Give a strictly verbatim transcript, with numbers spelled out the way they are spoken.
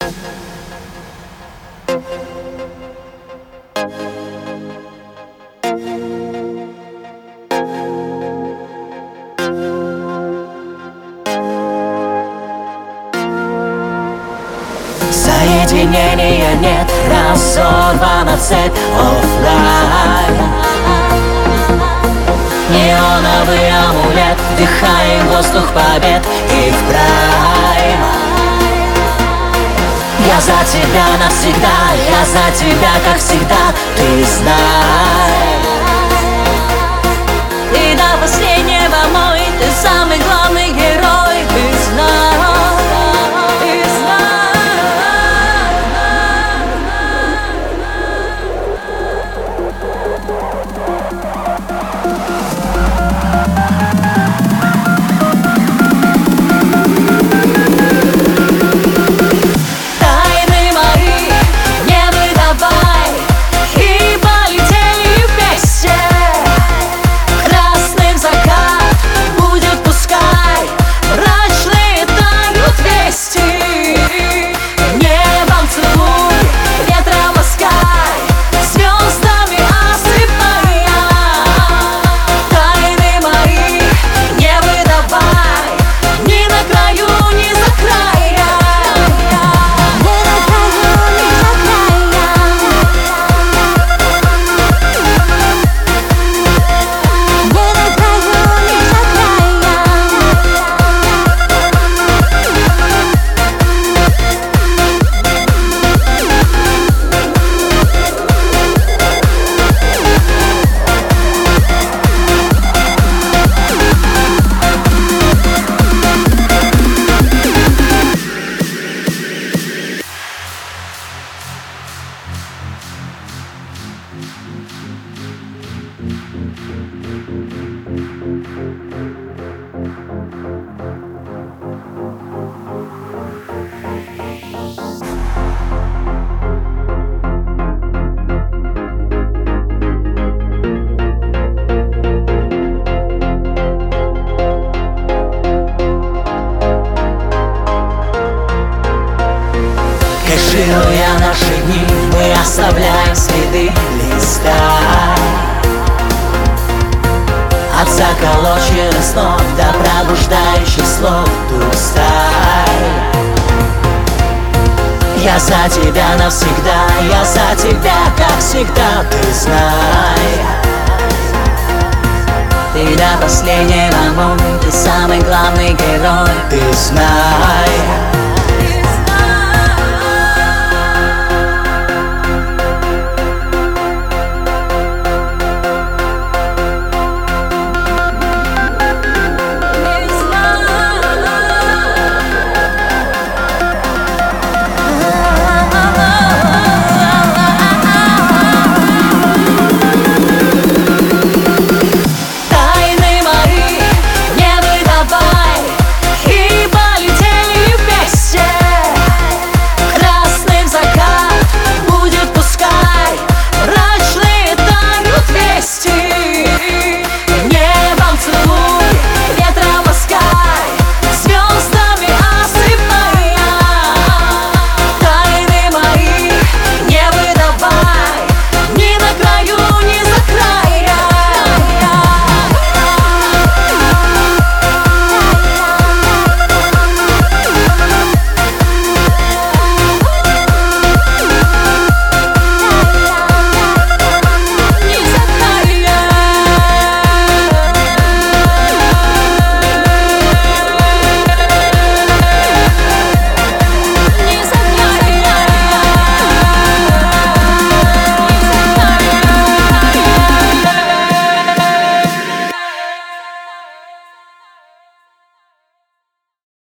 Соединения нет, разорвана цепь оффлайн. Неоновый амулет, вдыхаем воздух побед и в прайм. Я за тебя навсегда, я за тебя, как всегда, ты знай. И до последнего мой, ты самый главный герой, ты знай. Кэшируя наши дни, мы оставляем следы листа. От заколоченных снов до пробуждающих слов тустай. Я за тебя навсегда, я за тебя, как всегда, ты знай. Ты до последнего мой, ты самый главный герой, ты знай.